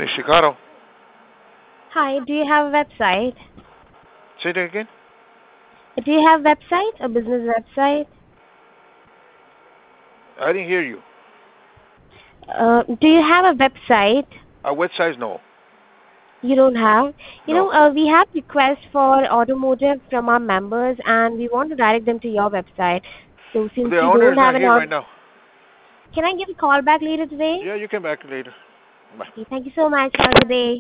Nishikaro. Hi, do you have a website? Say that again. Do you have website, a business website? I didn't hear you. Do you have a website? What size? No. You don't have? No. We have requests for automotive from our members and we want to direct them to your website. So since The you owner don't is have not an here right now. can I give a call back later today? Yeah, you come back later. Bye. Okay, thank you so much. Have a good day.